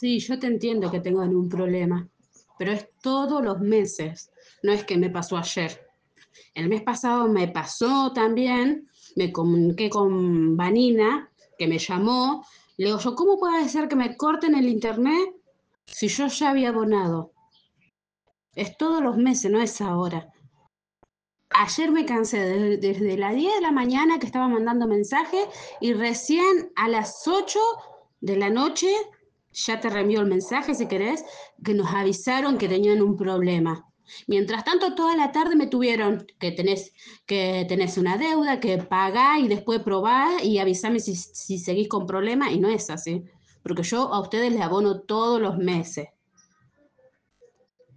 Sí, yo te entiendo que tengan un problema, pero es todos los meses, no es que me pasó ayer. El mes pasado me pasó también, me comuniqué con Vanina, que me llamó, le digo yo, ¿cómo puede ser que me corten el internet si yo ya había abonado? Es todos los meses, no es ahora. Ayer me cansé desde las 10 de la mañana que estaba mandando mensajes y recién a las 8 de la noche, ya te reenvío el mensaje si querés, que nos avisaron que tenían un problema. Mientras tanto, toda la tarde me tuvieron que tenés una deuda, que pagá y después probá y avísame si seguís con problemas y no es así. Porque yo a ustedes les abono todos los meses.